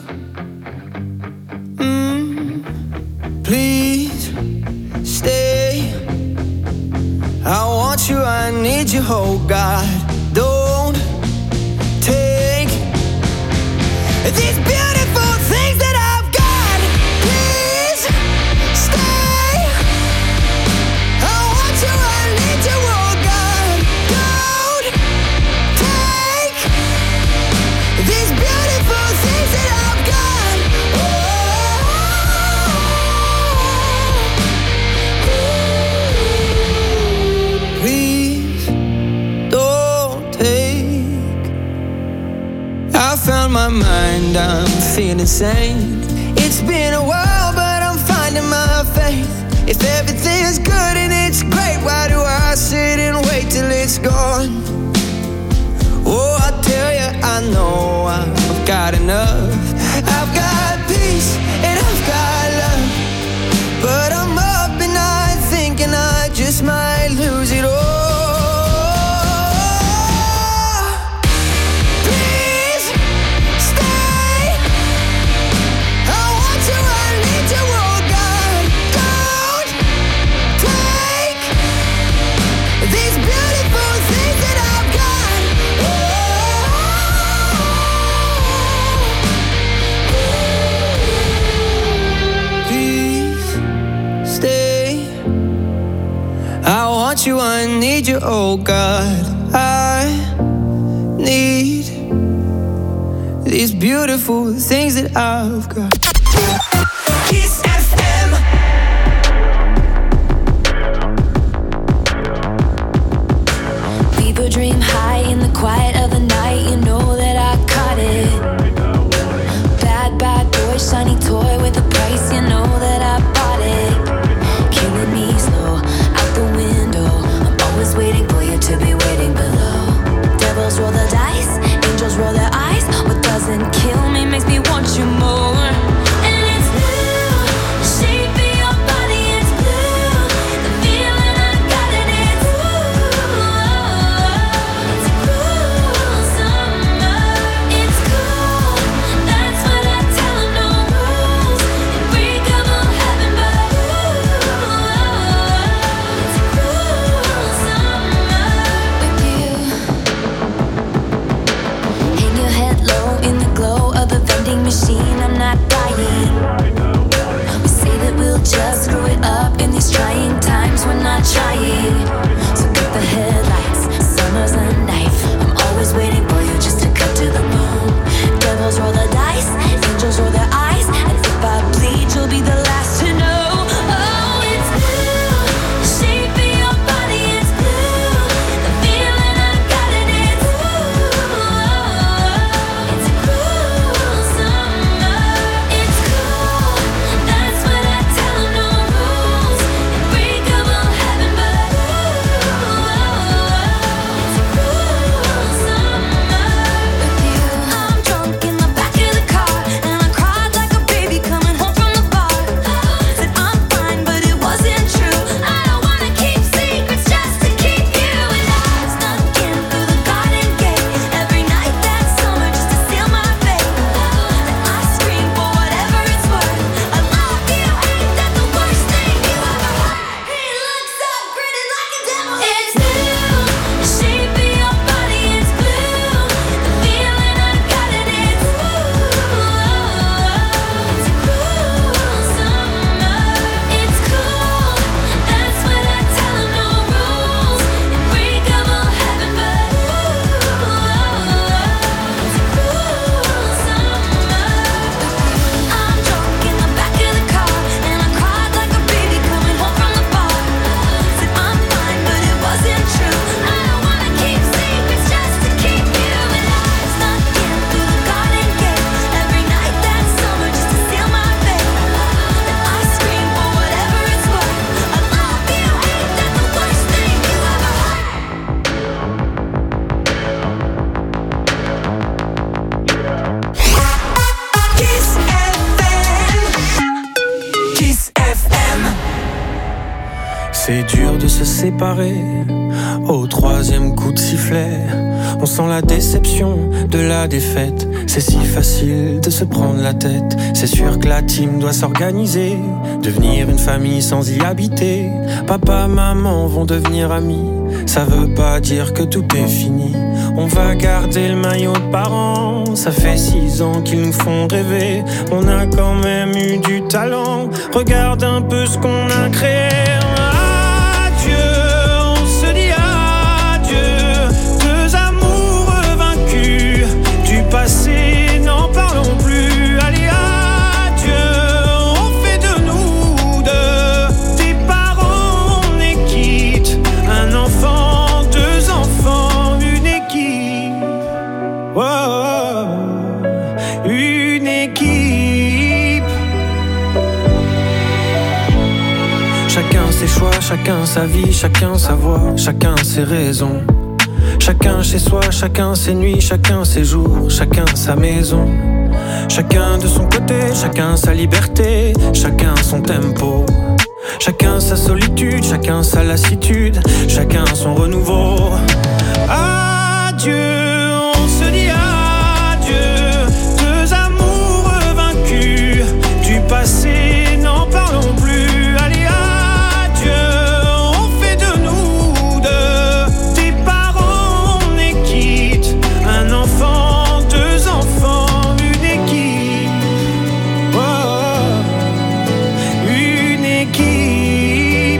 Mm, please stay. I want you, I need you, oh God. Don't take these beautiful things that I've got. Please stay. I want you, I need you, oh God. Don't take these beautiful things that I've got. Oh, please don't take. I found my mind, I'm feeling sane. It's been a while, but I'm finding my faith. If everything's good and it's great, why do I sit and wait till it's gone? Oh, I tell you, I know I've got enough. I've got peace and I've got love. But I'm up and I thinking I just might lose it all. Please stay. I want you, I need you, oh God. Don't take these beautiful things that I've got. Please stay. I want you, I need you, oh God. I need these beautiful things that I've got. Kiss F M.
People dream high in the quiet of the night. You know that I caught it. Bad, bad boy, shiny toy with a price. You know that I bought it. Killing me slow, out the window. I'm always waiting for you to be waiting below. Devils roll the dice, angels roll their eyes. What doesn't kill me makes me want you more. And it's new.
est dur de se séparer. Au troisième coup de sifflet, on sent la déception de la défaite. C'est si facile de se prendre la tête. C'est sûr que la team doit s'organiser, devenir une famille sans y habiter. Papa, maman vont devenir amis. Ça veut pas dire que tout est fini. On va garder le maillot de parents. Ça fait six ans qu'ils nous font rêver. On a quand même eu du talent. Regarde un peu ce qu'on a créé. Adieu, on se dit adieu. Deux amoureux vaincus. Du passé, n'en parlons plus. Allez, adieu, on fait de nous deux des parents, on est quitte. Un enfant, deux enfants, une équipe. Oh, une équipe. Chacun ses choix, chacun sa vie, chacun sa voix, chacun ses raisons. Chacun chez soi, chacun ses nuits, chacun ses jours, chacun sa maison. Chacun de son côté, chacun sa liberté, chacun son tempo. Chacun sa solitude, chacun sa lassitude, chacun son renouveau. Adieu, on se dit adieu. Deux amoureux vaincus. Du passé, n'en parlons plus. Allez, adieu, on fait de nous deux des parents, on est quitte. Un enfant, deux enfants, une équipe. Oh, une équipe.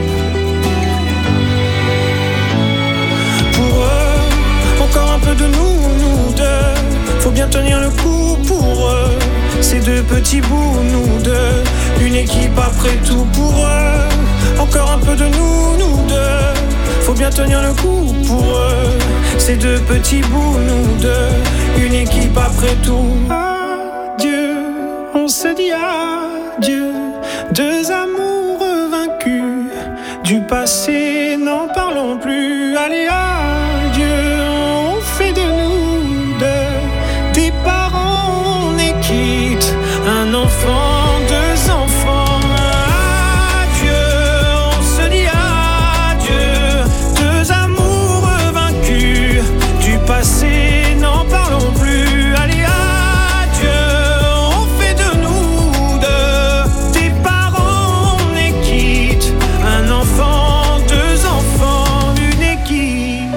Pour eux, encore un peu de nous, nous deux. Faut bien tenir le coup pour eux. Ces deux petits bouts, nous deux. Une équipe après tout pour eux. Encore un peu de nous, nous deux. Faut bien tenir le coup pour eux. Ces deux petits bouts, nous deux. Une équipe après tout. Adieu, on se dit adieu. Deux amoureux vaincus. Du passé, n'en parlons plus. Allez, adieu, on fait de nous deux des parents, on est quitte. Un enfant, deux enfants. Adieu, on se dit adieu. Deux amoureux vaincus. Du passé, n'en parlons plus. Allez, adieu, on fait de nous deux des parents, on est quitte. Un enfant, deux enfants, une équipe.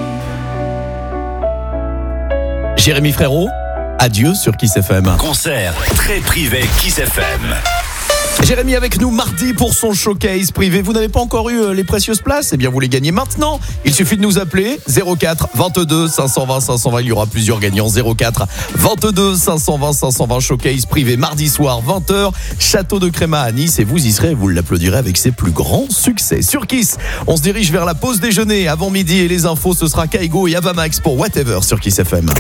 Jérémy Frérot, adieu sur Kiss F M.
Concert très privé Kiss F M.
Jérémy avec nous mardi pour son showcase privé. Vous n'avez pas encore eu les précieuses places? Eh bien, vous les gagnez maintenant. Il suffit de nous appeler zéro quatre vingt-deux cinq cent vingt cinq cent vingt. Il y aura plusieurs gagnants. zéro quatre vingt-deux cinq cent vingt cinq cent vingt. Showcase privé mardi soir vingt heures. Château de Créma à Nice. Et vous y serez. Vous l'applaudirez avec ses plus grands succès. Sur Kiss, on se dirige vers la pause déjeuner. Avant midi et les infos, ce sera Kaigo et Avamax pour Whatever sur Kiss F M.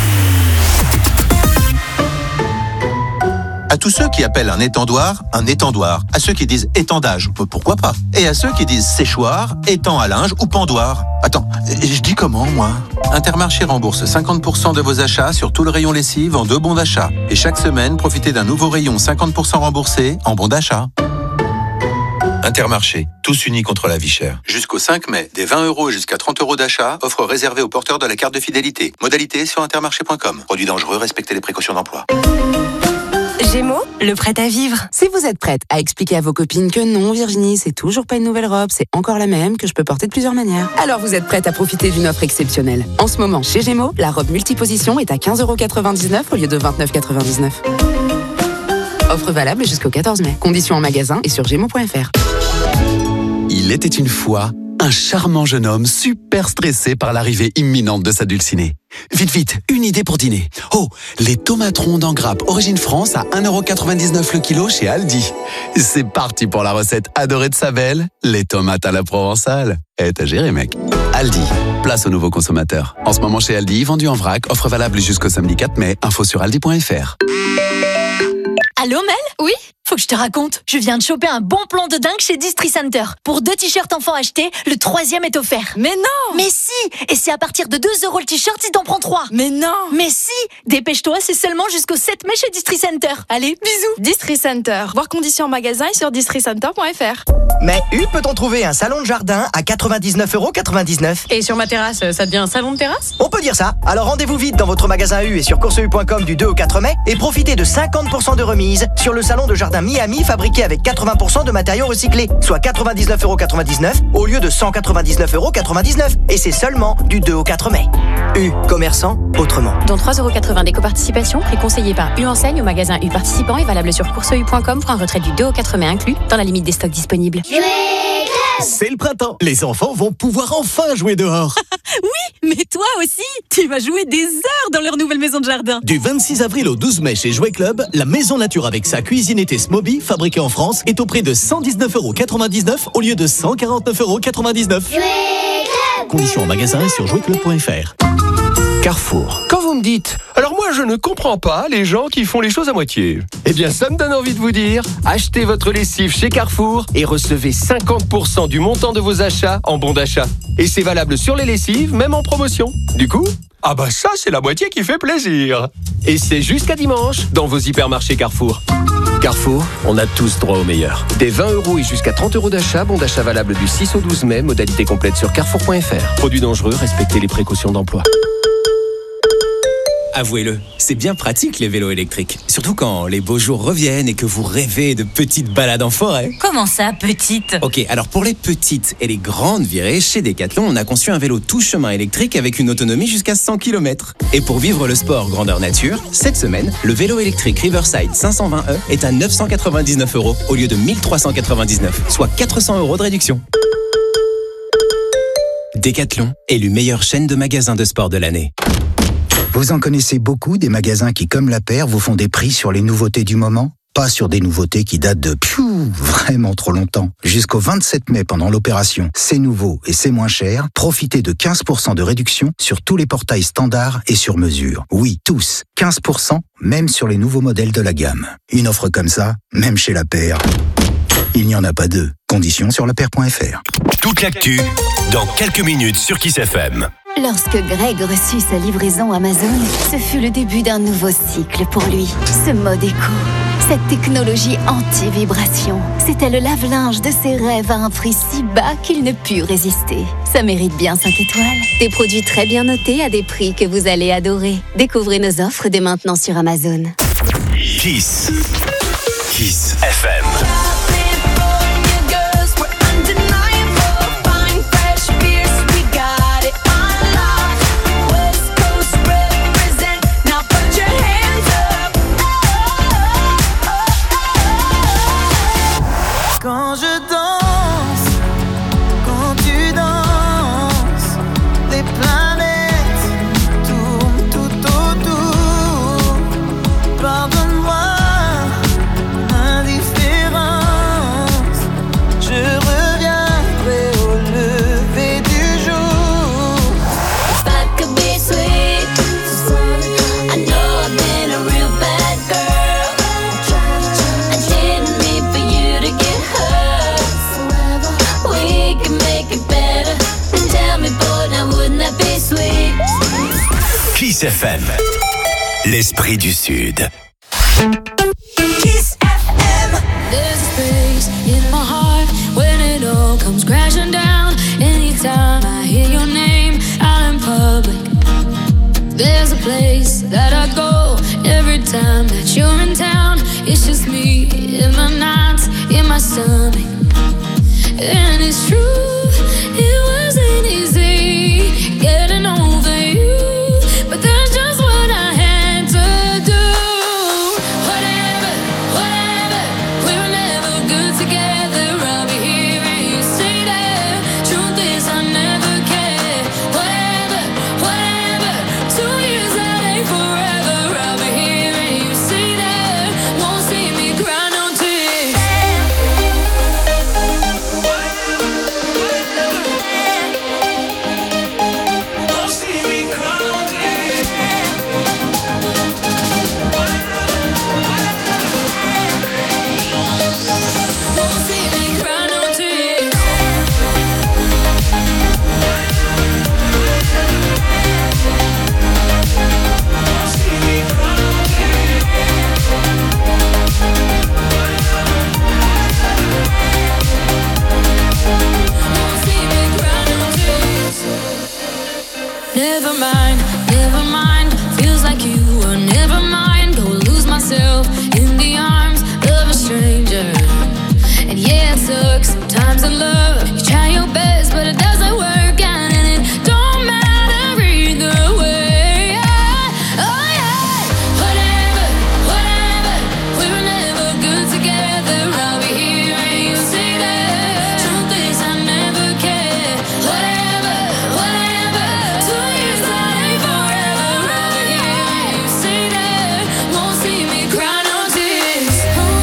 À tous ceux qui appellent un étendoir un étendoir, à ceux qui disent étendage, pourquoi pas, et à ceux qui disent séchoir, étang à linge ou pendoir. Attends, je dis comment moi? Intermarché rembourse cinquante pour cent de vos achats sur tout le rayon lessive en deux bons d'achat. Et chaque semaine, profitez d'un nouveau rayon cinquante pour cent remboursé en bons d'achat. Intermarché, tous unis contre la vie chère. Jusqu'au cinq mai, des vingt euros jusqu'à trente euros d'achat, offre réservée aux porteurs de la carte de fidélité. Modalité sur intermarché point com. Produit dangereux, respectez les précautions d'emploi.
Gémeaux, le prêt à vivre. Si vous êtes prête à expliquer à vos copines que non, Virginie, c'est toujours pas une nouvelle robe, c'est encore la même, que je peux porter de plusieurs manières, alors vous êtes prête à profiter d'une offre exceptionnelle. En ce moment, chez Gémeaux, la robe multiposition est à quinze euros quatre-vingt-dix-neuf au lieu de vingt-neuf euros quatre-vingt-dix-neuf. Offre valable jusqu'au quatorze mai. Conditions en magasin et sur gémeaux point f r.
Il était une fois un charmant jeune homme super stressé par l'arrivée imminente de sa dulcinée. Vite, vite, une idée pour dîner. Oh, les tomates rondes en grappe origine France à un euro quatre-vingt-dix-neuf le kilo chez Aldi. C'est parti pour la recette adorée de sa belle, les tomates à la provençale. Eh, t'as géré, mec. Aldi, place aux nouveaux consommateurs. En ce moment chez Aldi, vendu en vrac, offre valable jusqu'au samedi quatre mai. Info sur aldi point f r.
Allô Mel? Oui? Faut que je te raconte. Je viens de choper un bon plan de dingue chez Distri Center. Pour deux t-shirts enfants achetés, le troisième est offert. Mais non! Mais si! Et c'est à partir de deux euros le t-shirt si t'en prends trois.
Mais non.
Mais si. Dépêche-toi, c'est seulement jusqu'au sept mai chez Distri Center. Allez, bisous.
Distri Center. Voir conditions en magasin et sur distri center point f r.
Mais U peut-on trouver un salon de jardin à quatre-vingt-dix-neuf euros quatre-vingt-dix-neuf.
Et sur ma terrasse, ça devient un salon de terrasse?
On peut dire ça. Alors rendez-vous vite dans votre magasin U et sur course u point com du deux au quatre mai et profitez de cinquante pour cent de remise sur le salon de jardin Miami fabriqué avec quatre-vingts pour cent de matériaux recyclés, soit quatre-vingt-dix-neuf euros quatre-vingt-dix-neuf au lieu de cent quatre-vingt-dix-neuf euros quatre-vingt-dix-neuf. Et c'est seulement du deux au quatre mai. U, commerçant autrement.
Dont trois euros quatre-vingts d'éco-participation, prix conseillé par U Enseigne au magasin U participant et valable sur course u point com pour un retrait du deux au quatre mai inclus, dans la limite des stocks disponibles.
C'est le printemps. Les enfants vont pouvoir enfin jouer dehors.
Oui, mais toi aussi, tu vas jouer des heures dans leur nouvelle maison de jardin.
Du vingt-six avril au douze mai chez Jouet Club, la maison nature avec sa cuisine été Smoby, fabriquée en France, est au prix de cent dix-neuf euros quatre-vingt-dix-neuf au lieu de cent quarante-neuf euros quatre-vingt-dix-neuf. Conditions en magasin et sur jouet club point f r.
Carrefour. Quand vous me dites « Alors moi je ne comprends pas les gens qui font les choses à moitié », eh bien ça me donne envie de vous dire « Achetez votre lessive chez Carrefour et recevez cinquante pour cent du montant de vos achats en bon d'achat. Et c'est valable sur les lessives, même en promotion. Du coup, ah bah ça c'est la moitié qui fait plaisir. Et c'est jusqu'à dimanche dans vos hypermarchés Carrefour. Carrefour, on a tous droit au meilleur. Des vingt euros et jusqu'à trente euros d'achat, bon d'achat valable du six au douze mai, modalité complète sur carrefour point f r. Produits dangereux, respectez les précautions d'emploi.
Avouez-le, c'est bien pratique les vélos électriques. Surtout quand les beaux jours reviennent et que vous rêvez de petites balades en forêt.
Comment ça, petite?
Ok, alors pour les petites et les grandes virées, chez Decathlon, on a conçu un vélo tout chemin électrique avec une autonomie jusqu'à cent kilomètres. Et pour vivre le sport grandeur nature, cette semaine, le vélo électrique Riverside cinq cent vingt E est à neuf cent quatre-vingt-dix-neuf euros au lieu de mille trois cent quatre-vingt-dix-neuf, soit quatre cents euros de réduction. Decathlon, élu meilleure chaîne de magasins de sport de l'année.
Vous en connaissez beaucoup des magasins qui, comme la paire, vous font des prix sur les nouveautés du moment? Pas sur des nouveautés qui datent de piou, vraiment trop longtemps. Jusqu'au vingt-sept mai, pendant l'opération C'est nouveau et c'est moins cher, profitez de quinze pour cent de réduction sur tous les portails standards et sur mesure. Oui, tous. quinze pour cent, même sur les nouveaux modèles de la gamme. Une offre comme ça, même chez la paire, il n'y en a pas deux. Conditions sur la paire point f r.
Toute l'actu, dans quelques minutes sur Kiss F M.
Lorsque Greg reçut sa livraison Amazon, ce fut le début d'un nouveau cycle pour lui. Ce mode éco, cette technologie anti-vibration, c'était le lave-linge de ses rêves à un prix si bas qu'il ne put résister. Ça mérite bien cinq étoiles. Des produits très bien notés à des prix que vous allez adorer. Découvrez nos offres dès maintenant sur Amazon.
Kiss. Kiss F M.
Quand je danse, quand tu danses, les planètes tournent tout autour. Pardonne-moi l'indifférence, je reviendrai au lever du jour.
If I could be sweet, I know I've been a real bad girl. I didn't mean for you to get hurt. We can make it better. Tell me, boy, now wouldn't that be sweet?
Kiss F M. L'esprit du Sud.
Kiss F M.
There's a space in my heart when it all comes crashing down. Anytime I hear your name out in public, there's a place that I go every time that you're in town. It's just me in my nights, in my stomach. And it's true, it wasn't easy getting over you, but that's just what I had to do. Whatever, whatever, we were never good together. I'll be hearing you say that. Truth is, I never cared. Whatever, whatever, two years that ain't forever. I'll be hearing you say that. Won't see me cry no tears. Never mind, never mind. Feels like you were never mind. Go lose myself in the arms of a stranger. And yeah, it sucks sometimes in love. You try your best, but it doesn't work out, and it don't matter either way. Oh yeah, whatever, whatever. We were never good together. I'll be here and you say that. Truth is, I never cared. Whatever, whatever. Two years that ain't forever. I'll be here and you say that. Won't see me cry no tears.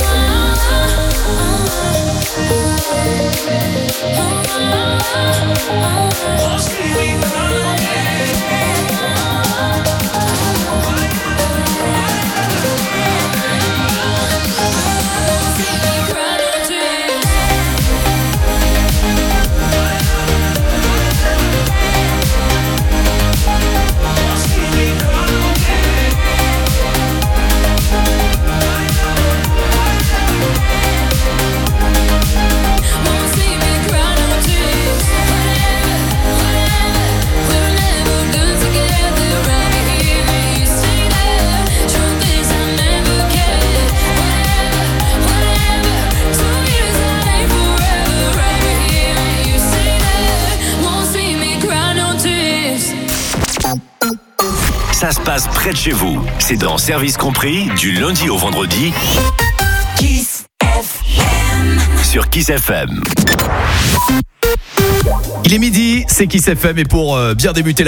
Ça se passe près de chez vous. C'est dans Service Compris, du lundi au vendredi. Kiss F M. Sur Kiss F M.
Il est midi, c'est Kiss F M et pour euh, bien débuter la